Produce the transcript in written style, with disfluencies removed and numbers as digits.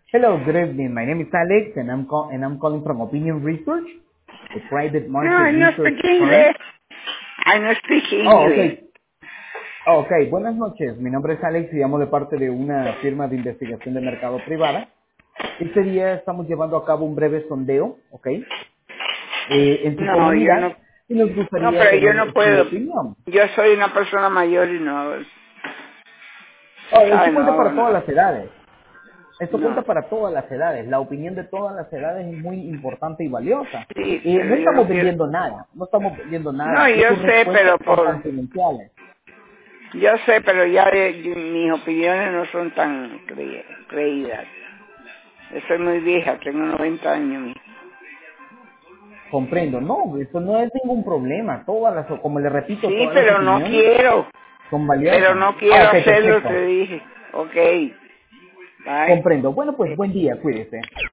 Hello, good evening. My name is Alex, and I'm calling from Opinion Research, a private No, market I no research speak firm. English. I no speak Oh, English. okay. Oh, okay. Buenas noches. Mi nombre es Alex y llamo de parte de una firma de investigación de mercado privada. Este día estamos llevando a cabo un breve sondeo, ¿ok? En su No, yo comunidad no. y nos No, gustaría pero yo no tener su puedo. opinión. Yo soy una persona mayor y no, Oh, esto ¿sabes? No cuenta hago para todas nada. las edades. Esto cuenta No. para todas las edades. La opinión de todas las edades es muy importante y valiosa. Sí, No pero yo estamos no quiero. vendiendo nada, no estamos vendiendo No, nada y yo sus sé, respuestas pero son por. confidenciales. Yo sé, pero ya mis opiniones no son tan creídas. Yo soy muy vieja, tengo 90 años. Comprendo, no, eso no es ningún problema. Todas las, como le repito, Sí, todas las pero no opiniones quiero. son Pero valiosas. no Ah, quiero ok, hacerlo, te perfecto. dije. Ok. Bye. Comprendo. Bueno, pues buen día, cuídese.